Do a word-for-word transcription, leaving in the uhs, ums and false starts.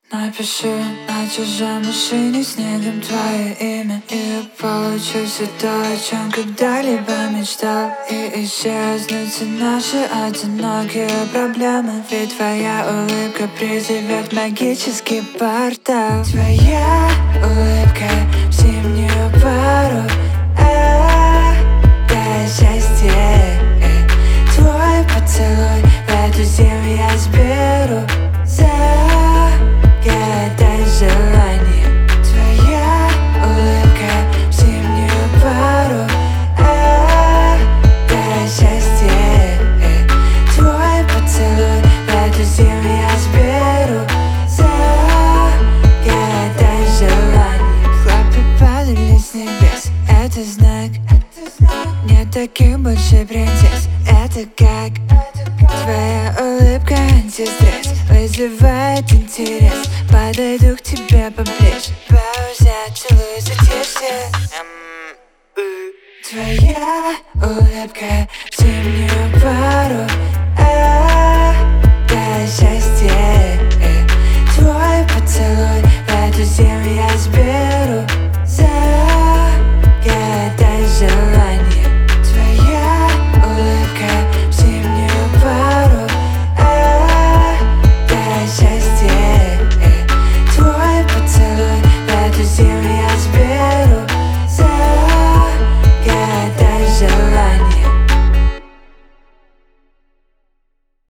Напишу на чужой машине снегом твое имя, и я получу все то, о чем когда-либо мечтал. И исчезнут все наши одинокие проблемы, ведь твоя улыбка призовет магический портал. Твоя улыбка в зимнюю пару, это счастье. Твой поцелуй в эту зиму я сберу. Загадай желание. Твоя улыбка в зимнюю пару, это счастье. Твой поцелуй в эту зиму я сберу. Загадай желание. Хлопья падали с небес, это знак. Нет таких больше принцесс, это как твоя улыбка антистресс вызывает интерес. Подойду к тебе поближе, пауза, целую, затишье. Твоя улыбка в зимнюю